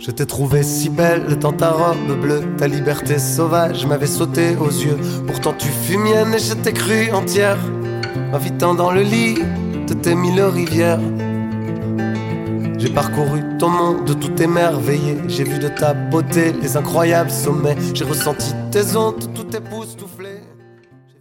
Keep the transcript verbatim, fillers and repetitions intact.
Je t'ai trouvé si belle dans ta robe bleue, ta liberté sauvage m'avait sauté aux yeux. Pourtant tu fus mienne et je t'ai cru entière, m'invitant dans le lit de tes mille rivières. J'ai parcouru ton monde, tout émerveillé. J'ai vu de ta beauté les incroyables sommets. J'ai ressenti tes ondes, tout époustouflé.